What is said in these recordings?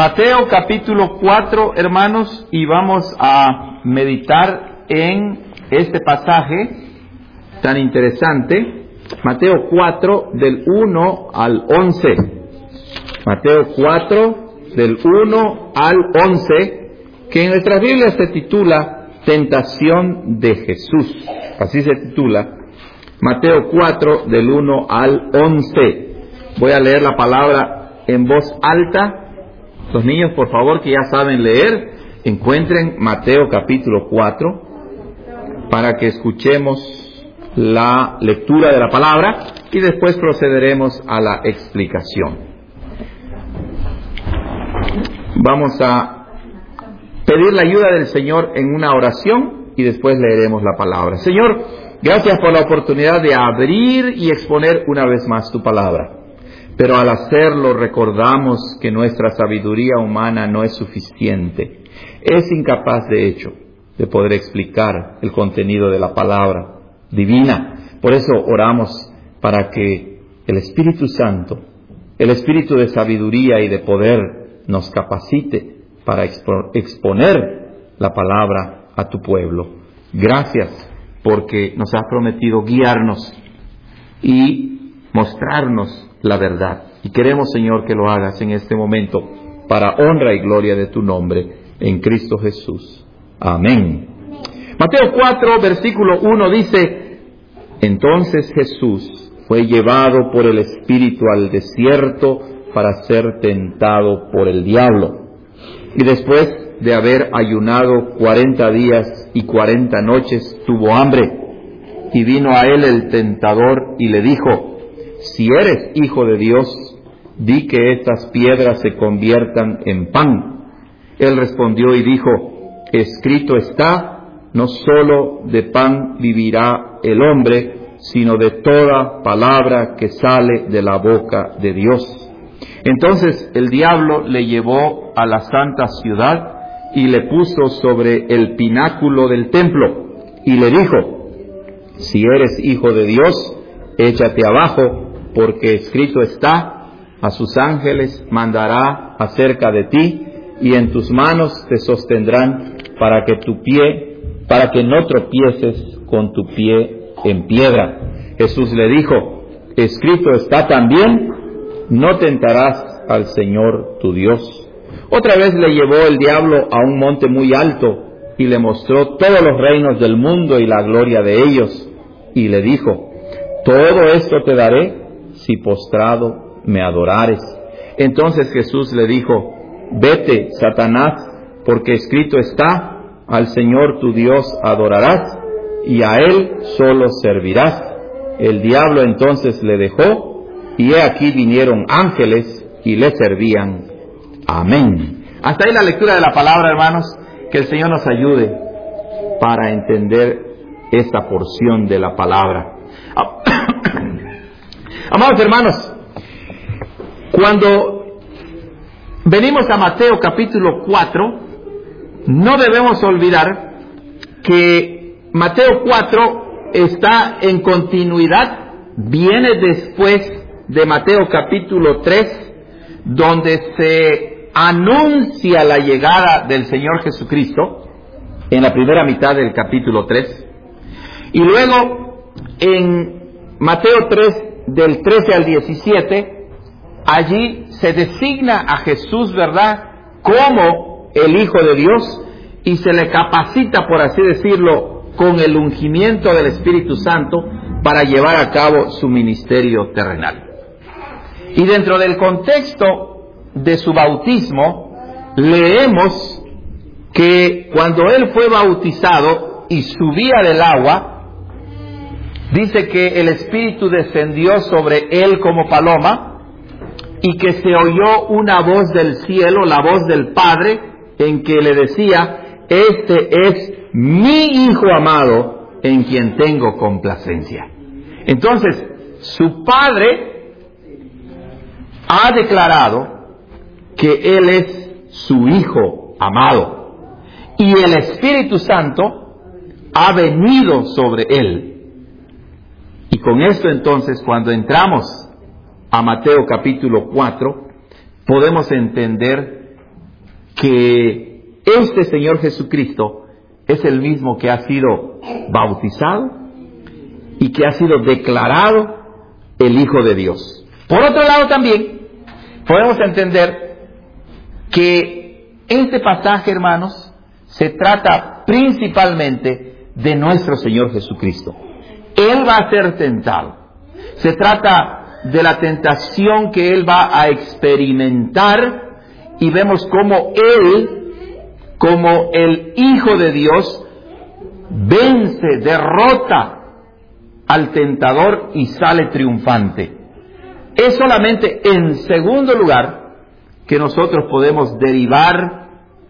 Mateo capítulo 4, hermanos, y vamos a meditar en este pasaje tan interesante. Mateo 4, del 1 al 11. Mateo 4, del 1 al 11, que en nuestras Biblias se titula Tentación de Jesús. Así se titula. Mateo 4, del 1 al 11. Voy a leer la palabra en voz alta. Los niños, por favor, que ya saben leer, encuentren Mateo capítulo 4 para que escuchemos la lectura de la palabra y después procederemos a la explicación. Vamos a pedir la ayuda del Señor en una oración y después leeremos la palabra. Señor, gracias por la oportunidad de abrir y exponer una vez más tu palabra. Pero al hacerlo recordamos que nuestra sabiduría humana no es suficiente. Es incapaz, de hecho, de poder explicar el contenido de la palabra divina. Por eso oramos para que el Espíritu Santo, el Espíritu de sabiduría y de poder, nos capacite para exponer la palabra a tu pueblo. Gracias porque nos has prometido guiarnos y mostrarnos la verdad. Y queremos, Señor, que lo hagas en este momento para honra y gloria de tu nombre en Cristo Jesús. Amén. Mateo 4, versículo 1 dice: Entonces Jesús fue llevado por el Espíritu al desierto para ser tentado por el diablo. Y después de haber ayunado 40 días y 40 noches, tuvo hambre. Y vino a él el tentador y le dijo: Si eres hijo de Dios, di que estas piedras se conviertan en pan. Él respondió y dijo: Escrito está, no solo de pan vivirá el hombre, sino de toda palabra que sale de la boca de Dios. Entonces el diablo le llevó a la santa ciudad y le puso sobre el pináculo del templo y le dijo: Si eres hijo de Dios, échate abajo, porque escrito está: a sus ángeles mandará acerca de ti, y en tus manos te sostendrán para que no tropieces con tu pie en piedra. Jesús le dijo: Escrito está también: no tentarás al Señor tu Dios. Otra vez le llevó el diablo a un monte muy alto y le mostró todos los reinos del mundo y la gloria de ellos, y le dijo: Todo esto te daré si postrado me adorares. Entonces Jesús le dijo: Vete, Satanás, porque escrito está: al Señor tu Dios adorarás, y a Él solo servirás. El diablo entonces le dejó, y he aquí vinieron ángeles y le servían. Amén. Hasta ahí la lectura de la palabra, hermanos. Que el Señor nos ayude para entender esta porción de la palabra. Amados hermanos, cuando venimos a Mateo capítulo 4, no debemos olvidar que Mateo 4 está en continuidad, viene después de Mateo capítulo 3, donde se anuncia la llegada del Señor Jesucristo, en la primera mitad del capítulo 3, y luego en Mateo 3, del 13 al 17, allí se designa a Jesús, ¿verdad?, como el Hijo de Dios, y se le capacita, por así decirlo, con el ungimiento del Espíritu Santo para llevar a cabo su ministerio terrenal. Y dentro del contexto de su bautismo, leemos que cuando él fue bautizado y subía del agua, dice que el Espíritu descendió sobre él como paloma y que se oyó una voz del cielo, la voz del Padre, en que le decía: Este es mi Hijo amado, en quien tengo complacencia. Entonces, su Padre ha declarado que Él es su Hijo amado, y el Espíritu Santo ha venido sobre Él. Y con esto entonces, cuando entramos a Mateo capítulo 4, podemos entender que este Señor Jesucristo es el mismo que ha sido bautizado y que ha sido declarado el Hijo de Dios. Por otro lado también podemos entender que este pasaje, hermanos, se trata principalmente de nuestro Señor Jesucristo. Él va a ser tentado. Se trata de la tentación que Él va a experimentar, y vemos cómo Él, como el Hijo de Dios, vence, derrota al tentador y sale triunfante. Es solamente en segundo lugar que nosotros podemos derivar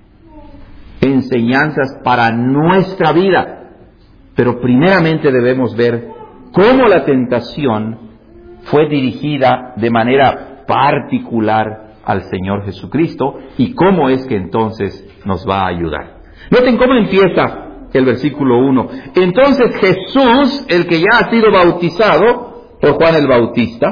enseñanzas para nuestra vida. Pero primeramente debemos ver cómo la tentación fue dirigida de manera particular al Señor Jesucristo y cómo es que entonces nos va a ayudar. Noten cómo empieza el versículo 1. Entonces Jesús, el que ya ha sido bautizado por Juan el Bautista,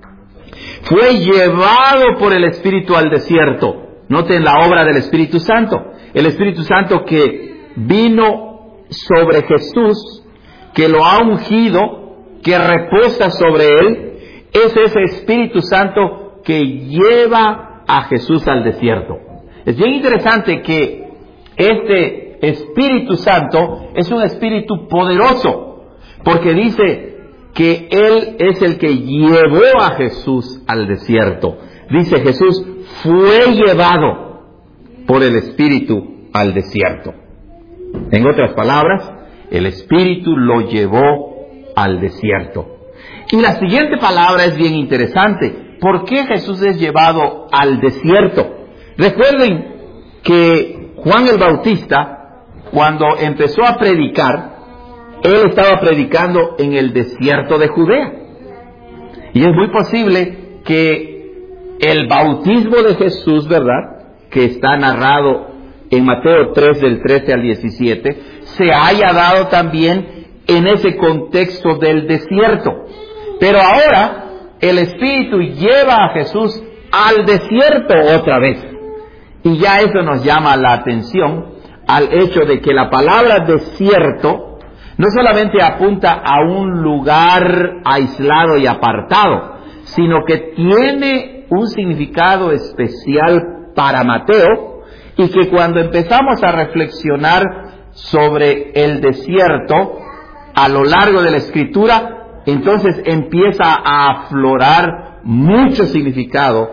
fue llevado por el Espíritu al desierto. Noten la obra del Espíritu Santo. El Espíritu Santo que vino sobre Jesús, que lo ha ungido, que reposa sobre él, es ese Espíritu Santo que lleva a Jesús al desierto. Es bien interesante que este Espíritu Santo es un Espíritu poderoso, porque dice que Él es el que llevó a Jesús al desierto. Dice Jesús fue llevado por el Espíritu al desierto. En otras palabras, el Espíritu lo llevó al desierto. Y la siguiente palabra es bien interesante. ¿Por qué Jesús es llevado al desierto? Recuerden que Juan el Bautista, cuando empezó a predicar, él estaba predicando en el desierto de Judea. Y es muy posible que el bautismo de Jesús, ¿verdad?, que está narrado en Mateo 3 del 13 al 17, se haya dado también en ese contexto del desierto. Pero ahora el Espíritu lleva a Jesús al desierto otra vez. Y ya eso nos llama la atención al hecho de que la palabra desierto no solamente apunta a un lugar aislado y apartado, sino que tiene un significado especial para Mateo, y que cuando empezamos a reflexionar sobre el desierto a lo largo de la Escritura, entonces empieza a aflorar mucho significado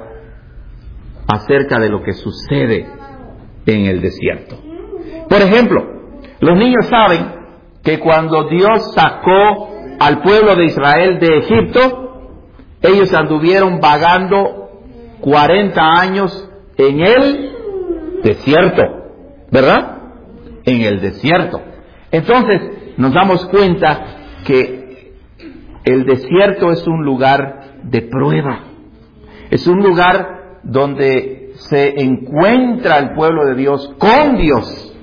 acerca de lo que sucede en el desierto. Por ejemplo, los niños saben que cuando Dios sacó al pueblo de Israel de Egipto, ellos anduvieron vagando 40 años en el desierto, ¿verdad? En el desierto. Entonces nos damos cuenta que el desierto es un lugar de prueba. Es un lugar donde se encuentra el pueblo de Dios con Dios.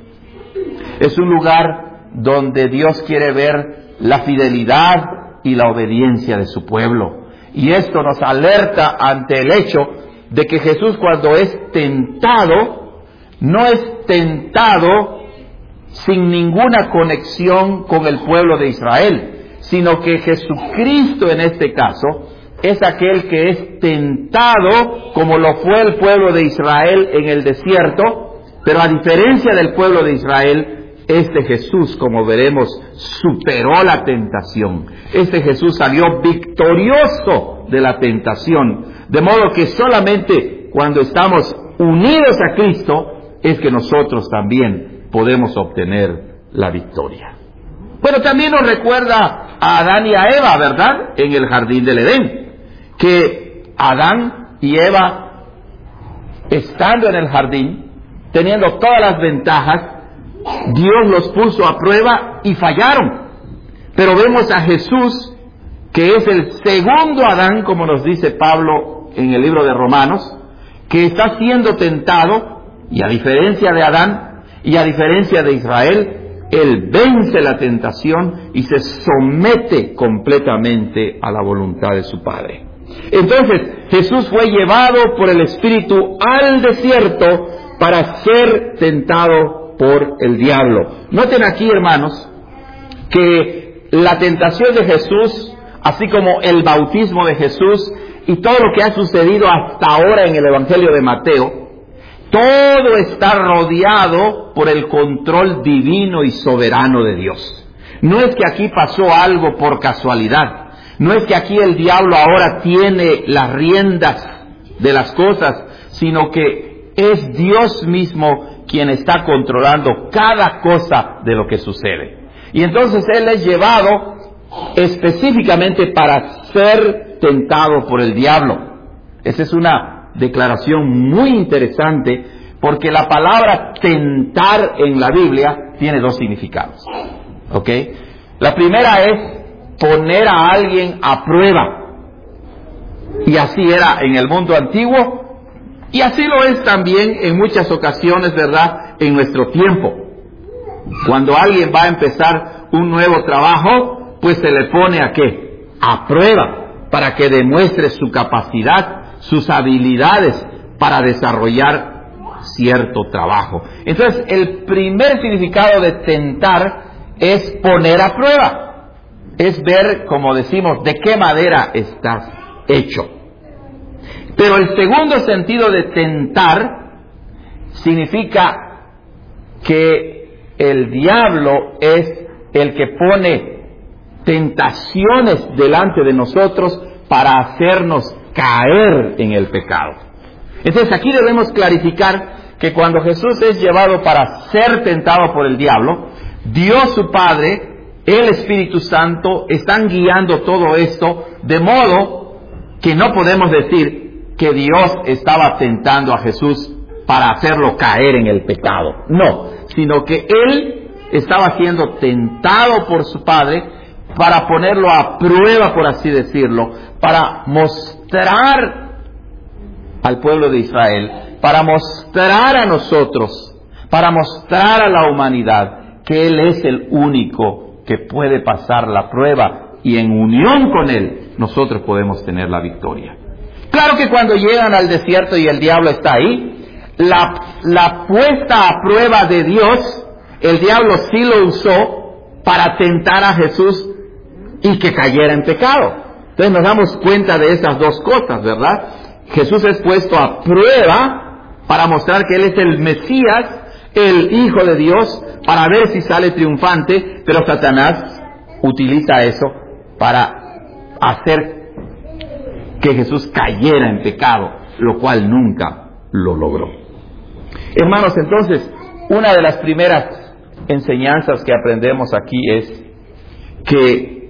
Es un lugar donde Dios quiere ver la fidelidad y la obediencia de su pueblo. Y esto nos alerta ante el hecho de que Jesús, cuando es tentado, no es tentado sin ninguna conexión con el pueblo de Israel, sino que Jesucristo en este caso es aquel que es tentado como lo fue el pueblo de Israel en el desierto, pero a diferencia del pueblo de Israel, este Jesús, como veremos, superó la tentación. Este Jesús salió victorioso de la tentación, de modo que solamente cuando estamos unidos a Cristo es que nosotros también podemos obtener la victoria. Bueno, también nos recuerda a Adán y a Eva, ¿verdad?, en el jardín del Edén, que Adán y Eva, estando en el jardín, teniendo todas las ventajas, Dios los puso a prueba y fallaron. Pero vemos a Jesús, que es el segundo Adán, como nos dice Pablo en el libro de Romanos, que está siendo tentado, y a diferencia de Adán y a diferencia de Israel, él vence la tentación y se somete completamente a la voluntad de su Padre. Entonces, Jesús fue llevado por el Espíritu al desierto para ser tentado por el diablo. Noten aquí, hermanos, que la tentación de Jesús, así como el bautismo de Jesús y todo lo que ha sucedido hasta ahora en el Evangelio de Mateo, todo está rodeado por el control divino y soberano de Dios. No es que aquí pasó algo por casualidad. No es que aquí el diablo ahora tiene las riendas de las cosas, sino que es Dios mismo quien está controlando cada cosa de lo que sucede. Y entonces Él es llevado específicamente para ser tentado por el diablo. Esa es una declaración muy interesante, porque la palabra tentar en la Biblia tiene dos significados. ¿Ok? La primera es poner a alguien a prueba. Y así era en el mundo antiguo, y así lo es también en muchas ocasiones, ¿verdad?, en nuestro tiempo. Cuando alguien va a empezar un nuevo trabajo, pues se le pone ¿a qué? A prueba, para que demuestre su capacidad, sus habilidades para desarrollar cierto trabajo. Entonces, el primer significado de tentar es poner a prueba. Es ver, como decimos, de qué madera estás hecho. Pero el segundo sentido de tentar significa que el diablo es el que pone tentaciones delante de nosotros para hacernos caer en el pecado. Entonces aquí debemos clarificar que cuando Jesús es llevado para ser tentado por el diablo, Dios su Padre, el Espíritu Santo están guiando todo esto, de modo que no podemos decir que Dios estaba tentando a Jesús para hacerlo caer en el pecado. No, sino que Él estaba siendo tentado por su Padre para ponerlo a prueba, por así decirlo, para mostrar al pueblo de Israel, para mostrar a nosotros, para mostrar a la humanidad que Él es el único que puede pasar la prueba, y en unión con Él nosotros podemos tener la victoria. Claro que cuando llegan al desierto y el diablo está ahí, la puesta a prueba de Dios, el diablo sí lo usó para tentar a Jesús y que cayera en pecado. Entonces nos damos cuenta de esas dos cosas, ¿verdad? Jesús es puesto a prueba para mostrar que Él es el Mesías, el Hijo de Dios, para ver si sale triunfante, pero Satanás utiliza eso para hacer que Jesús cayera en pecado, lo cual nunca lo logró. Hermanos, entonces, una de las primeras enseñanzas que aprendemos aquí es que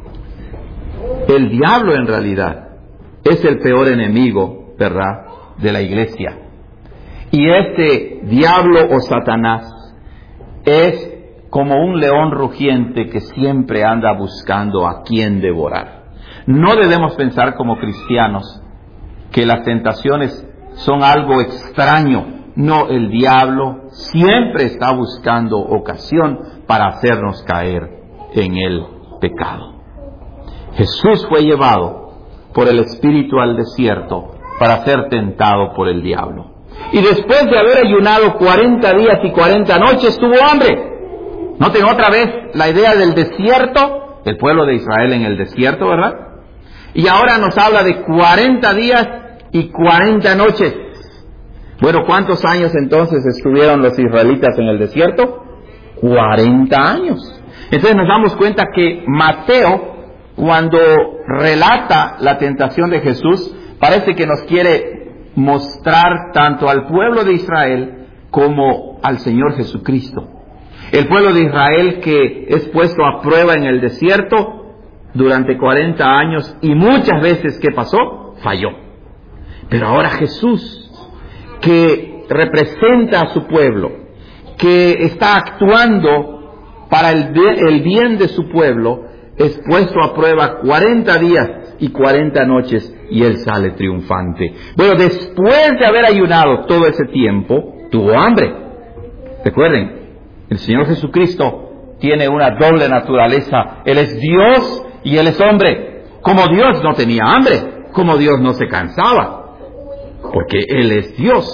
el diablo en realidad es el peor enemigo, ¿verdad?, de la iglesia. Y este diablo o Satanás es como un león rugiente que siempre anda buscando a quien devorar. No debemos pensar como cristianos que las tentaciones son algo extraño. No, el diablo siempre está buscando ocasión para hacernos caer en el pecado. Jesús fue llevado por el Espíritu al desierto para ser tentado por el diablo. Y después de haber ayunado 40 días y 40 noches, tuvo hambre. Noten otra vez la idea del desierto, el pueblo de Israel en el desierto, ¿verdad? Y ahora nos habla de 40 días y 40 noches. Bueno, ¿cuántos años entonces estuvieron los israelitas en el desierto? 40 años. Entonces nos damos cuenta que Mateo, cuando relata la tentación de Jesús, parece que nos quiere mostrar tanto al pueblo de Israel como al Señor Jesucristo. El pueblo de Israel que es puesto a prueba en el desierto durante 40 años y muchas veces, ¿qué pasó? Falló. Pero ahora Jesús, que representa a su pueblo, que está actuando para el bien de su pueblo, es puesto a prueba 40 días y 40 noches y Él sale triunfante. Bueno, después de haber ayunado todo ese tiempo, tuvo hambre. Recuerden, el Señor Jesucristo tiene una doble naturaleza. Él es Dios y Él es hombre. Como Dios no tenía hambre, como Dios no se cansaba, porque Él es Dios.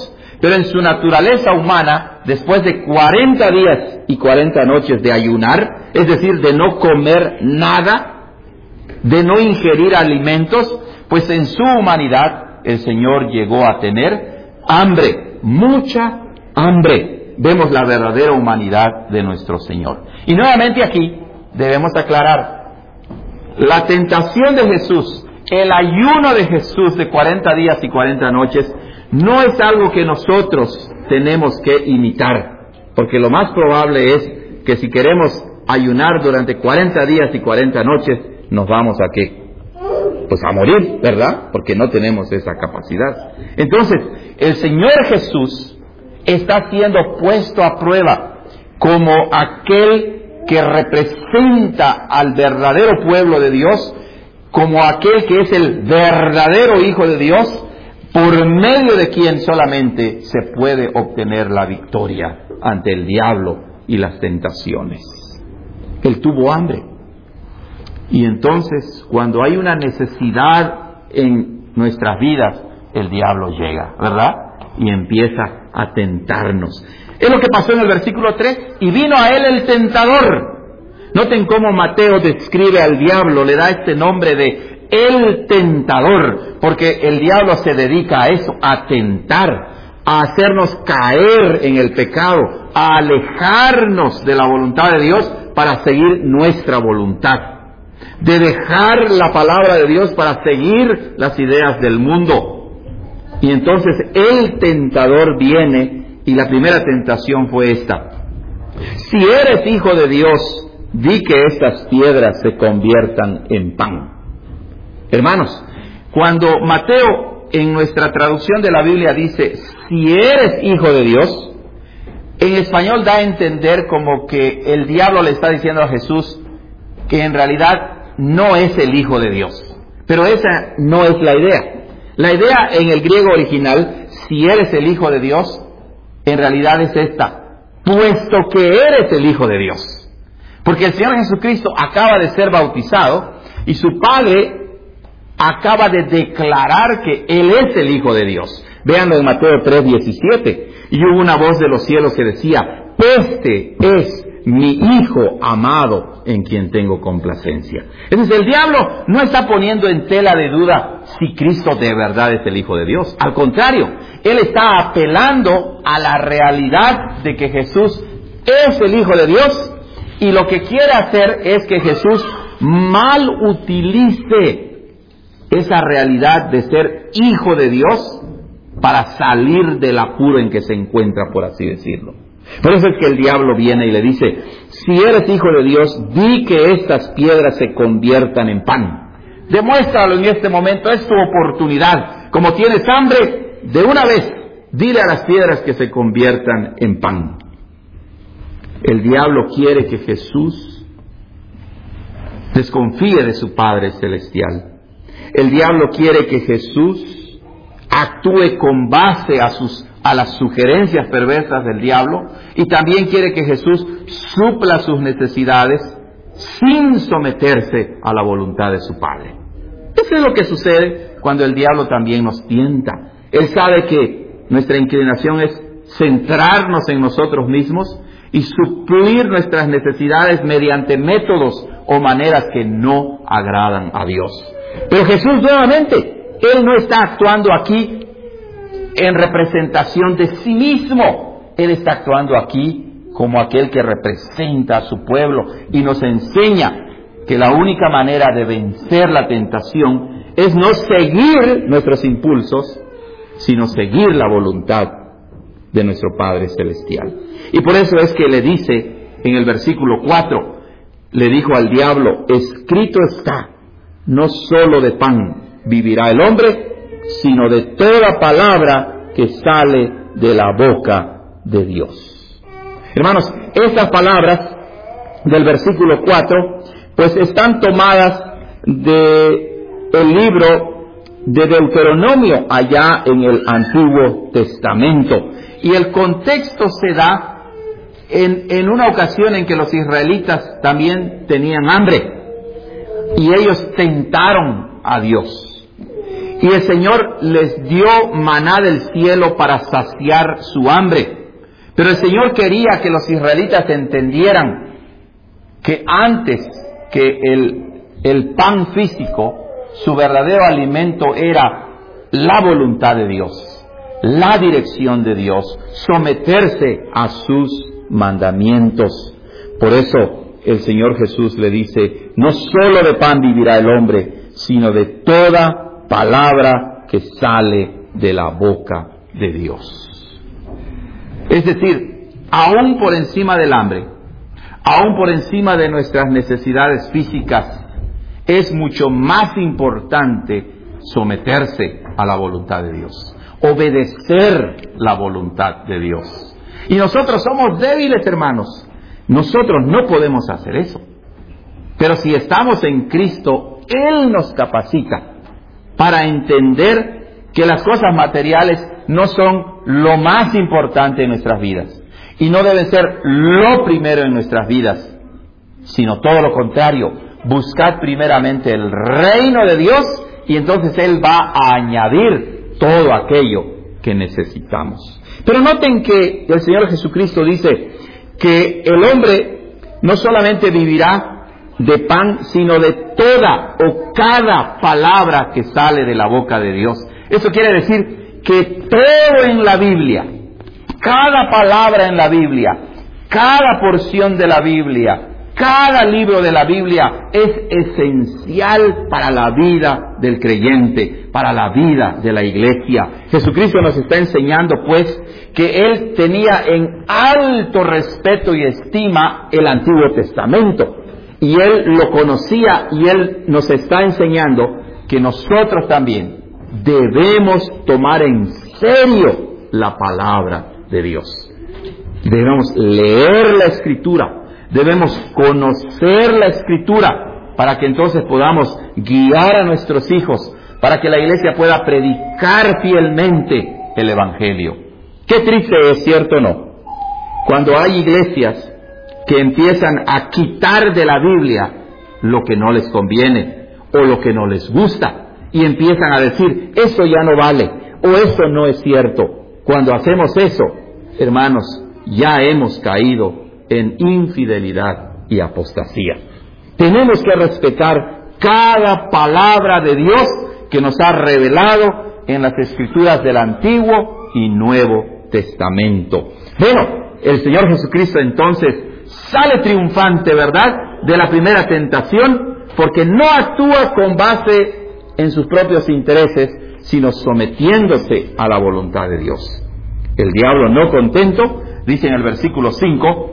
Pero en su naturaleza humana, después de 40 días y 40 noches de ayunar, es decir, de no comer nada, de no ingerir alimentos, pues en su humanidad el Señor llegó a tener hambre, mucha hambre. Vemos la verdadera humanidad de nuestro Señor. Y nuevamente aquí debemos aclarar, la tentación de Jesús, el ayuno de Jesús de 40 días y 40 noches, no es algo que nosotros tenemos que imitar, porque lo más probable es que si queremos ayunar durante 40 días y 40 noches, nos vamos a ¿qué? Pues a morir, ¿verdad? Porque no tenemos esa capacidad. Entonces, el Señor Jesús está siendo puesto a prueba como aquel que representa al verdadero pueblo de Dios, como aquel que es el verdadero Hijo de Dios, por medio de quien solamente se puede obtener la victoria ante el diablo y las tentaciones. Él tuvo hambre. Y entonces, cuando hay una necesidad en nuestras vidas, el diablo llega, ¿verdad? Y empieza a tentarnos. Es lo que pasó en el versículo 3. Y vino a él el tentador. Noten cómo Mateo describe al diablo, le da este nombre de el tentador, porque el diablo se dedica a eso, a tentar, a hacernos caer en el pecado, a alejarnos de la voluntad de Dios para seguir nuestra voluntad, de dejar la palabra de Dios para seguir las ideas del mundo. Y entonces el tentador viene, y la primera tentación fue esta: si eres hijo de Dios, di que estas piedras se conviertan en pan. Hermanos, cuando Mateo en nuestra traducción de la Biblia dice, si eres hijo de Dios, en español da a entender como que el diablo le está diciendo a Jesús que en realidad no es el Hijo de Dios. Pero esa no es la idea. La idea en el griego original, si eres el Hijo de Dios, en realidad es esta: puesto que eres el Hijo de Dios. Porque el Señor Jesucristo acaba de ser bautizado y su Padre acaba de declarar que Él es el Hijo de Dios. Véanlo en Mateo 3:17. Y hubo una voz de los cielos que decía: este es mi Hijo amado, en quien tengo complacencia. Entonces el diablo no está poniendo en tela de duda si Cristo de verdad es el Hijo de Dios. Al contrario, él está apelando a la realidad de que Jesús es el Hijo de Dios, y lo que quiere hacer es que Jesús mal utilice esa realidad de ser Hijo de Dios para salir del apuro en que se encuentra, por así decirlo. Por eso es que el diablo viene y le dice: si eres Hijo de Dios, di que estas piedras se conviertan en pan. Demuéstralo en este momento, es tu oportunidad. Como tienes hambre, de una vez, dile a las piedras que se conviertan en pan. El diablo quiere que Jesús desconfíe de su Padre Celestial. El diablo quiere que Jesús actúe con base a las sugerencias perversas del diablo, y también quiere que Jesús supla sus necesidades sin someterse a la voluntad de su Padre. Eso es lo que sucede cuando el diablo también nos tienta. Él sabe que nuestra inclinación es centrarnos en nosotros mismos y suplir nuestras necesidades mediante métodos o maneras que no agradan a Dios. Pero Jesús, nuevamente, Él no está actuando aquí en representación de sí mismo. Él está actuando aquí como aquel que representa a su pueblo y nos enseña que la única manera de vencer la tentación es no seguir nuestros impulsos, sino seguir la voluntad de nuestro Padre Celestial. Y por eso es que le dice en el versículo 4, le dijo al diablo: escrito está, no solo de pan vivirá el hombre, sino de toda palabra que sale de la boca de Dios. Hermanos, estas palabras del versículo 4, pues están tomadas del libro de Deuteronomio, allá en el Antiguo Testamento. Y el contexto se da en una ocasión en que los israelitas también tenían hambre y ellos tentaron a Dios. Y el Señor les dio maná del cielo para saciar su hambre. Pero el Señor quería que los israelitas entendieran que antes que el pan físico, su verdadero alimento era la voluntad de Dios, la dirección de Dios, someterse a sus mandamientos. Por eso el Señor Jesús le dice, no solo de pan vivirá el hombre, sino de toda palabra que sale de la boca de Dios. Es decir, aún por encima del hambre, aún por encima de nuestras necesidades físicas, es mucho más importante someterse a la voluntad de Dios, obedecer la voluntad de Dios. Y nosotros somos débiles, hermanos. Nosotros no podemos hacer eso. Pero si estamos en Cristo, Él nos capacita para entender que las cosas materiales no son lo más importante en nuestras vidas y no deben ser lo primero en nuestras vidas, sino todo lo contrario. Buscad primeramente el reino de Dios y entonces Él va a añadir todo aquello que necesitamos. Pero noten que el Señor Jesucristo dice que el hombre no solamente vivirá de pan, sino de toda o cada palabra que sale de la boca de Dios. Eso quiere decir que todo en la Biblia, cada palabra en la Biblia, cada porción de la Biblia, cada libro de la Biblia es esencial para la vida del creyente, para la vida de la iglesia. Jesucristo nos está enseñando, pues, que Él tenía en alto respeto y estima el Antiguo Testamento. Y Él lo conocía y Él nos está enseñando que nosotros también debemos tomar en serio la palabra de Dios. Debemos leer la Escritura. Debemos conocer la Escritura para que entonces podamos guiar a nuestros hijos, para que la iglesia pueda predicar fielmente el Evangelio. Qué triste es, ¿cierto o no? Cuando hay iglesias que empiezan a quitar de la Biblia lo que no les conviene o lo que no les gusta y empiezan a decir, eso ya no vale o eso no es cierto. Cuando hacemos eso, hermanos, ya hemos caído en infidelidad y apostasía. Tenemos que respetar cada palabra de Dios que nos ha revelado en las Escrituras del Antiguo y Nuevo Testamento. Bueno, el Señor Jesucristo entonces sale triunfante, ¿verdad?, de la primera tentación, porque no actúa con base en sus propios intereses, sino sometiéndose a la voluntad de Dios. El diablo, no contento, dice en el versículo 5,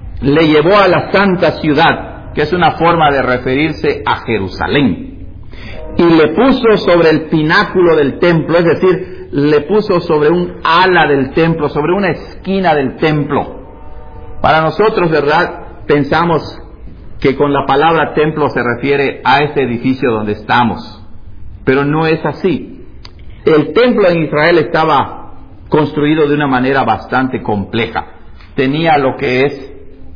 le llevó a la santa ciudad, que es una forma de referirse a Jerusalén, y le puso sobre el pináculo del templo, es decir, le puso sobre un ala del templo, sobre una esquina del templo. Para nosotros, ¿verdad?, pensamos que con la palabra templo se refiere a este edificio donde estamos, pero no es así. El templo en Israel estaba construido de una manera bastante compleja. Tenía lo que es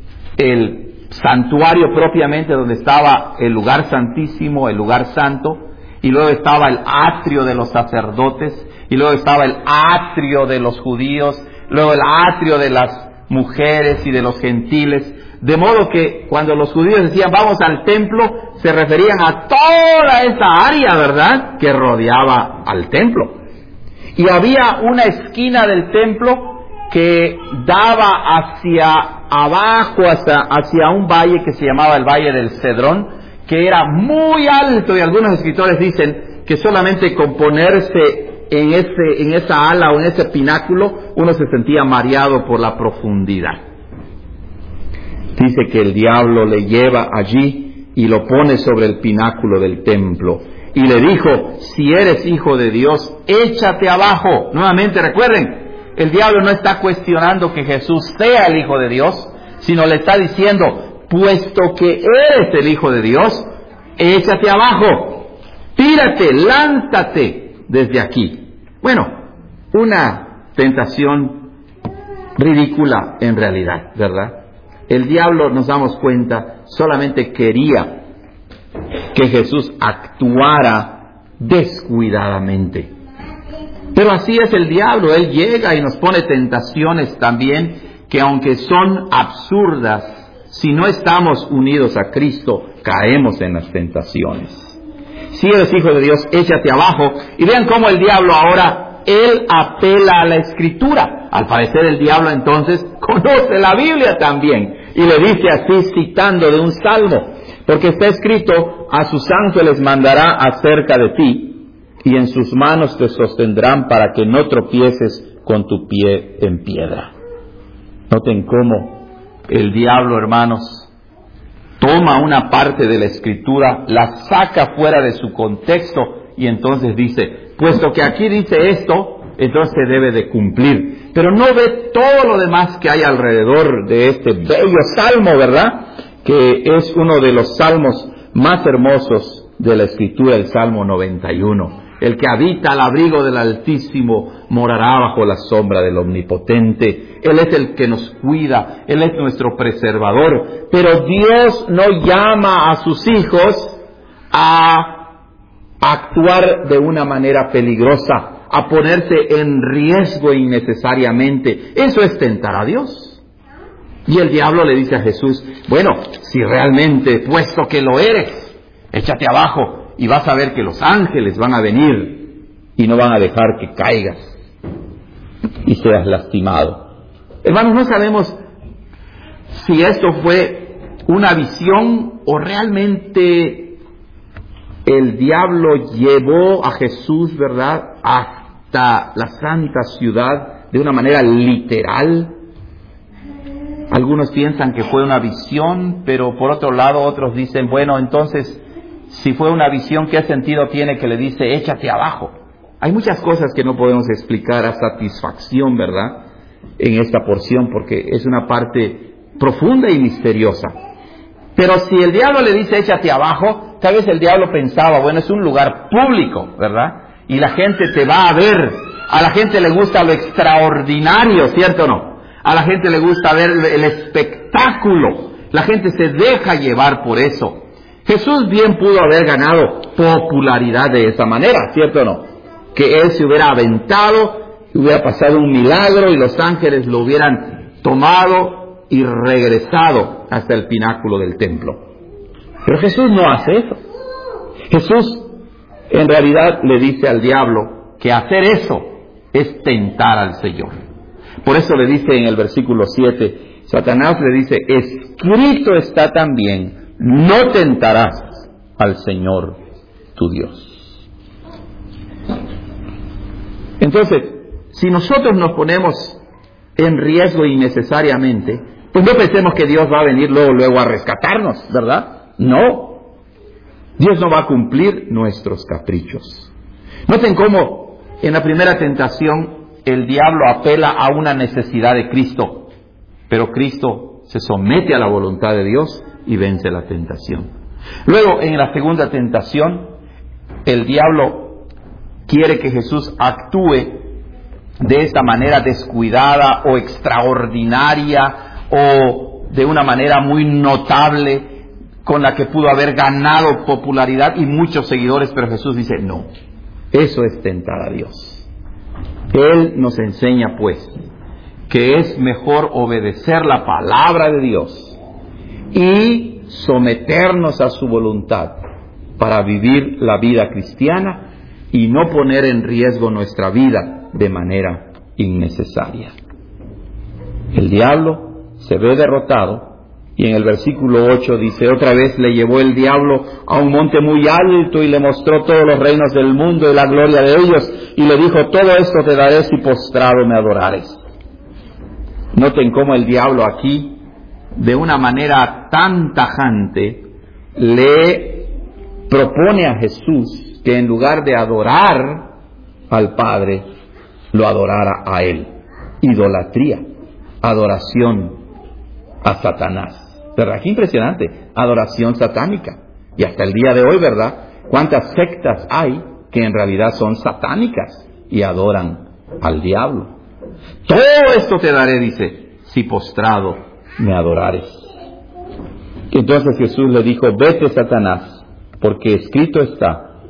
el santuario propiamente, donde estaba el lugar santísimo, el lugar santo, y luego estaba el atrio de los sacerdotes, y luego estaba el atrio de los judíos, luego el atrio de las mujeres y de los gentiles, de modo que cuando los judíos decían vamos al templo, se referían a toda esa área, ¿verdad?, que rodeaba al templo. Y había una esquina del templo que daba hacia abajo, hacia un valle que se llamaba el Valle del Cedrón, que era muy alto, y algunos escritores dicen que solamente con ponerse en esa ala o en ese pináculo uno se sentía mareado por la profundidad. Dice que el diablo le lleva allí y lo pone sobre el pináculo del templo y le dijo, si eres hijo de Dios, échate abajo. Nuevamente recuerden, el diablo no está cuestionando que Jesús sea el Hijo de Dios, sino le está diciendo, puesto que eres el Hijo de Dios, échate abajo, tírate, lánzate desde aquí. Bueno, una tentación ridícula en realidad, ¿verdad? El diablo, nos damos cuenta, solamente quería que Jesús actuara descuidadamente. Pero así es el diablo, él llega y nos pone tentaciones también que aunque son absurdas, si no estamos unidos a Cristo, caemos en las tentaciones. Si eres hijo de Dios, échate abajo. Y vean cómo el diablo ahora, él apela a la Escritura. Al parecer el diablo entonces conoce la Biblia también. Y le dice así, citando de un salmo, porque está escrito: a sus ángeles mandará acerca de ti, y en sus manos te sostendrán para que no tropieces con tu pie en piedra. Noten cómo el diablo, hermanos, toma una parte de la Escritura, la saca fuera de su contexto y entonces dice, puesto que aquí dice esto, entonces se debe de cumplir. Pero no ve todo lo demás que hay alrededor de este bello salmo, ¿verdad? Que es uno de los salmos más hermosos de la Escritura, el Salmo 91. El que habita al abrigo del Altísimo morará bajo la sombra del Omnipotente. Él es el que nos cuida, Él es nuestro preservador. Pero Dios no llama a sus hijos a actuar de una manera peligrosa, a ponerse en riesgo innecesariamente. Eso es tentar a Dios. Y el diablo le dice a Jesús, bueno, si realmente, puesto que lo eres, échate abajo. Y vas a ver que los ángeles van a venir y no van a dejar que caigas y seas lastimado. Hermanos, no sabemos si esto fue una visión o realmente el diablo llevó a Jesús, ¿verdad?, hasta la santa ciudad de una manera literal. Algunos piensan que fue una visión, pero por otro lado otros dicen, bueno, entonces, si fue una visión, ¿qué sentido tiene que le dice, échate abajo? Hay muchas cosas que no podemos explicar a satisfacción, ¿verdad?, en esta porción, porque es una parte profunda y misteriosa. Pero si el diablo le dice, échate abajo, tal vez el diablo pensaba, bueno, es un lugar público, ¿verdad?, y la gente te va a ver. A la gente le gusta lo extraordinario, ¿cierto o no? A la gente le gusta ver el espectáculo. La gente se deja llevar por eso. Jesús bien pudo haber ganado popularidad de esa manera, ¿cierto o no? Que Él se hubiera aventado, hubiera pasado un milagro y los ángeles lo hubieran tomado y regresado hasta el pináculo del templo. Pero Jesús no hace eso. Jesús en realidad le dice al diablo que hacer eso es tentar al Señor. Por eso le dice en el versículo 7, Satanás le dice, escrito está también, no tentarás al Señor tu Dios. Entonces, si nosotros nos ponemos en riesgo innecesariamente, pues no pensemos que Dios va a venir luego a rescatarnos, ¿verdad? No. Dios no va a cumplir nuestros caprichos. Noten cómo en la primera tentación el diablo apela a una necesidad de Cristo, pero Cristo se somete a la voluntad de Dios y vence la tentación. Luego, en la segunda tentación, el diablo quiere que Jesús actúe de esta manera descuidada o extraordinaria o de una manera muy notable con la que pudo haber ganado popularidad y muchos seguidores, pero Jesús dice, no, eso es tentar a Dios. Él nos enseña, pues, que es mejor obedecer la palabra de Dios y someternos a su voluntad para vivir la vida cristiana y no poner en riesgo nuestra vida de manera innecesaria. El diablo se ve derrotado y en el versículo 8 dice, otra vez le llevó el diablo a un monte muy alto y le mostró todos los reinos del mundo y la gloria de ellos y le dijo, todo esto te daré si postrado me adorares. Noten cómo el diablo aquí, de una manera tan tajante, le propone a Jesús que en lugar de adorar al Padre, lo adorara a Él. Idolatría, adoración a Satanás. ¿Verdad? Qué impresionante, adoración satánica. Y hasta el día de hoy, ¿verdad?, cuántas sectas hay que en realidad son satánicas y adoran al diablo. Todo esto te daré, dice, si postrado me adorares. Entonces Jesús le dijo, vete, Satanás, porque escrito está,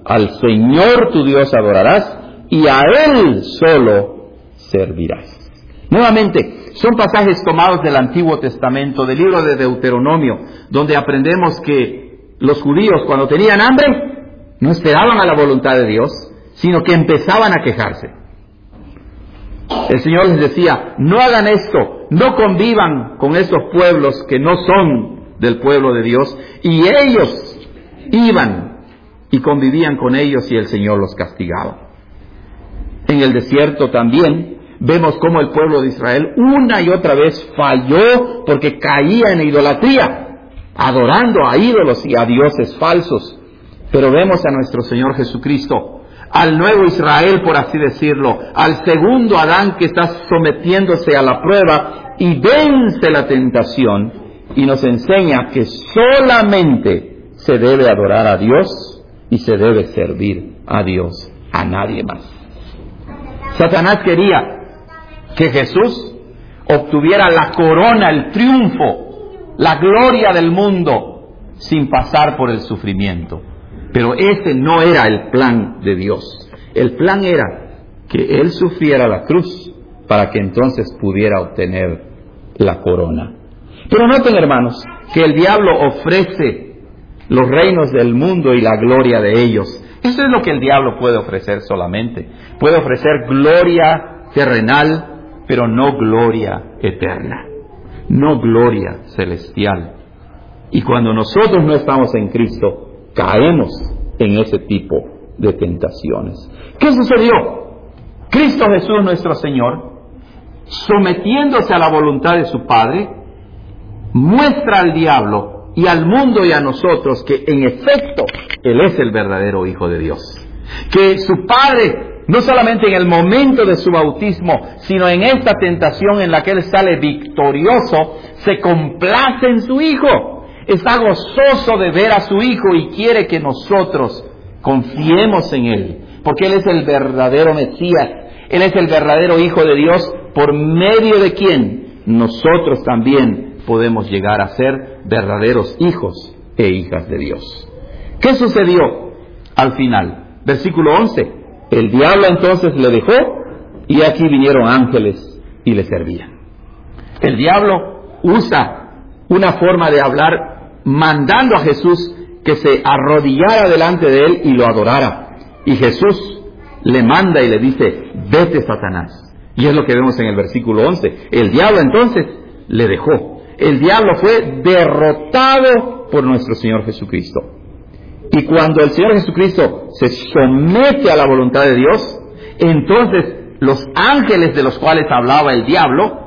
al Señor tu Dios adorarás y a Él solo servirás. Nuevamente, son pasajes tomados del Antiguo Testamento, del libro de Deuteronomio, donde aprendemos que los judíos, cuando tenían hambre, no esperaban a la voluntad de Dios, sino que empezaban a quejarse. El Señor les decía, no hagan esto, no convivan con esos pueblos que no son del pueblo de Dios, y ellos iban y convivían con ellos y el Señor los castigaba. En el desierto también vemos cómo el pueblo de Israel una y otra vez falló porque caía en idolatría, adorando a ídolos y a dioses falsos. Pero vemos a nuestro Señor Jesucristo, al nuevo Israel, por así decirlo, al segundo Adán que está sometiéndose a la prueba y vence la tentación y nos enseña que solamente se debe adorar a Dios y se debe servir a Dios, a nadie más. Satanás quería que Jesús obtuviera la corona, el triunfo, la gloria del mundo sin pasar por el sufrimiento. Pero ese no era el plan de Dios. El plan era que Él sufriera la cruz para que entonces pudiera obtener la corona. Pero noten, hermanos, que el diablo ofrece los reinos del mundo y la gloria de ellos. Eso es lo que el diablo puede ofrecer solamente. Puede ofrecer gloria terrenal, pero no gloria eterna, no gloria celestial. Y cuando nosotros no estamos en Cristo, caemos en ese tipo de tentaciones. ¿Qué sucedió? Cristo Jesús nuestro Señor, sometiéndose a la voluntad de su Padre, muestra al diablo y al mundo y a nosotros que en efecto Él es el verdadero Hijo de Dios. Que su Padre, no solamente en el momento de su bautismo, sino en esta tentación en la que Él sale victorioso, se complace en su Hijo. Está gozoso de ver a su Hijo y quiere que nosotros confiemos en Él, porque Él es el verdadero Mesías, Él es el verdadero Hijo de Dios, por medio de quien nosotros también podemos llegar a ser verdaderos hijos e hijas de Dios. ¿Qué sucedió al final? Versículo 11. El diablo entonces le dejó y aquí vinieron ángeles y le servían. El diablo usa una forma de hablar mandando a Jesús que se arrodillara delante de él y lo adorara. Y Jesús le manda y le dice, vete, Satanás. Y es lo que vemos en el versículo 11. El diablo entonces le dejó. El diablo fue derrotado por nuestro Señor Jesucristo. Y cuando el Señor Jesucristo se somete a la voluntad de Dios, entonces los ángeles de los cuales hablaba el diablo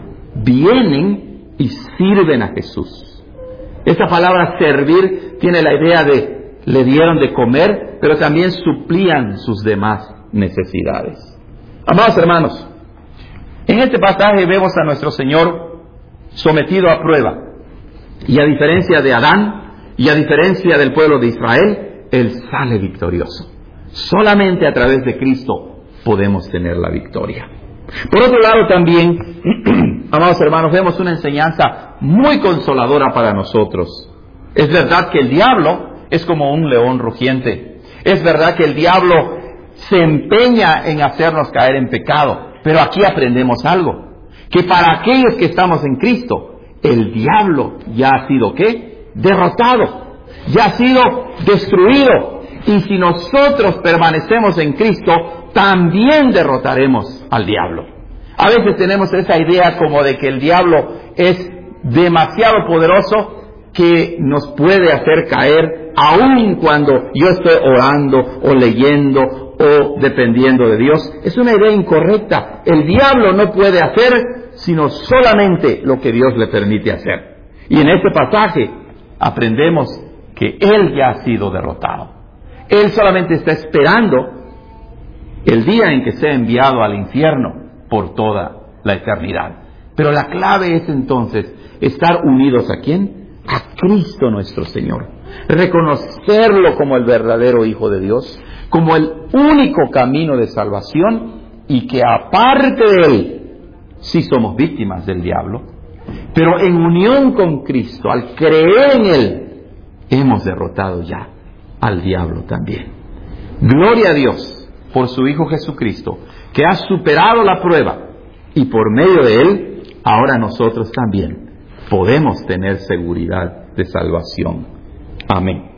vienen y sirven a Jesús. Esta palabra servir tiene la idea de le dieron de comer, pero también suplían sus demás necesidades. Amados hermanos, en este pasaje vemos a nuestro Señor sometido a prueba. Y a diferencia de Adán y a diferencia del pueblo de Israel, Él sale victorioso. Solamente a través de Cristo podemos tener la victoria. Por otro lado también, amados hermanos, vemos una enseñanza muy consoladora para nosotros. Es verdad que el diablo es como un león rugiente. Es verdad que el diablo se empeña en hacernos caer en pecado. Pero aquí aprendemos algo. Que para aquellos que estamos en Cristo, el diablo ya ha sido, ¿qué? Derrotado. Ya ha sido destruido. Y si nosotros permanecemos en Cristo, también derrotaremos al diablo. A veces tenemos esa idea como de que el diablo es demasiado poderoso que nos puede hacer caer aun cuando yo esté orando o leyendo o dependiendo de Dios. Es una idea incorrecta. El diablo no puede hacer sino solamente lo que Dios le permite hacer. Y en este pasaje aprendemos que Él ya ha sido derrotado. Él solamente está esperando el día en que sea enviado al infierno por toda la eternidad. Pero la clave es entonces estar unidos ¿a quién? A Cristo nuestro Señor. Reconocerlo como el verdadero Hijo de Dios, como el único camino de salvación, y que aparte de Él sí somos víctimas del diablo, pero en unión con Cristo, al creer en Él, hemos derrotado ya al diablo también. Gloria a Dios por su Hijo Jesucristo, que ha superado la prueba, y por medio de Él, ahora nosotros también podemos tener seguridad de salvación. Amén.